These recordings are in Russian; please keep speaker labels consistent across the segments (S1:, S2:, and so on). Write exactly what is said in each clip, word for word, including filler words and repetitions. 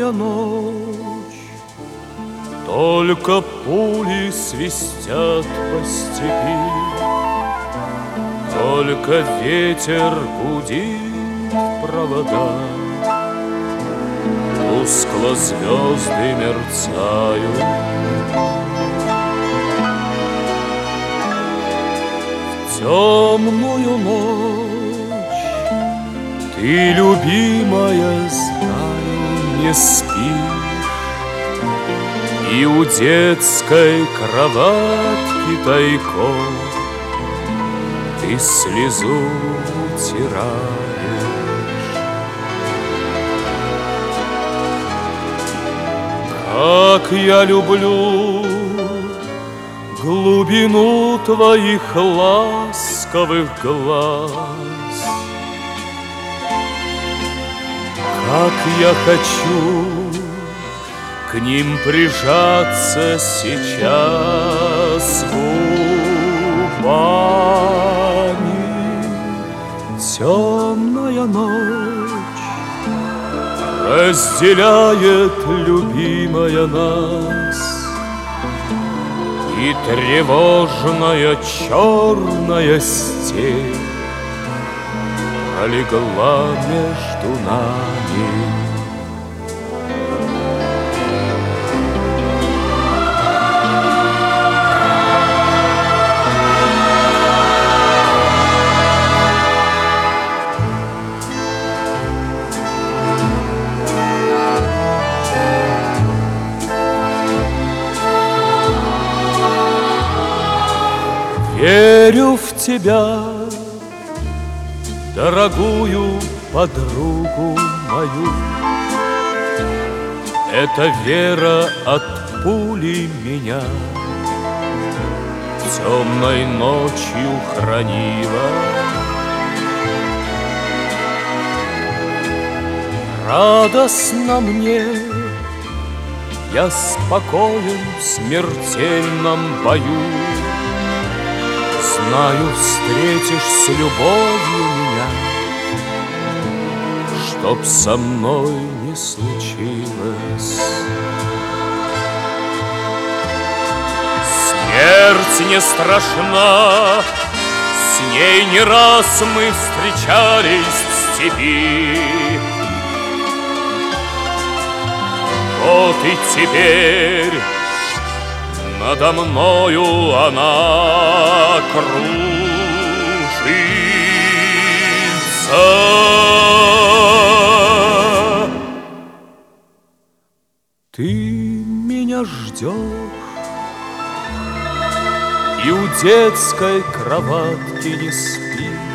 S1: темная ночь, только пули свистят по степи, только ветер гудит провода, тускло звезды мерцают. В темную ночь ты, любимая, знаю, не спишь, и у детской кроватки тайком ты слезу утираешь. Как я люблю глубину твоих ласковых глаз, как я хочу к ним прижаться сейчас губами. Темная ночь разделяет, любимая, нас, и тревожная черная степь пролегла между нами. Верю в тебя, дорогую подругу мою. Эта вера от пули меня темной ночью хранила. Радостно мне, я спокоен в смертельном бою. Знаю, встретишь с любовью меня, чтоб со мной не случилось. Смерть не страшна, с ней не раз мы встречались в степи. Вот и теперь надо мною она кружится. Ты меня ждешь, и у детской кроватки не спишь,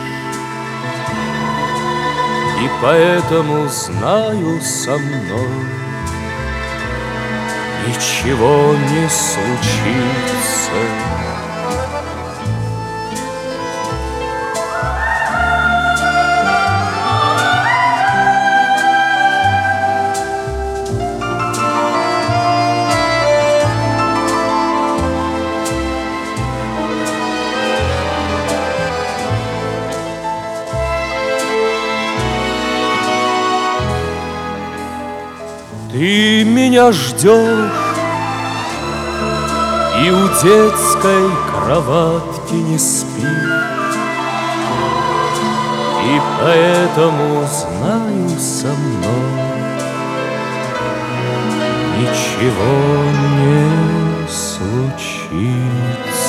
S1: и поэтому знаю, со мной ничего не случится. Ты меня ждешь, и у детской кроватки не спишь, и поэтому знаю, со мной ничего не случится.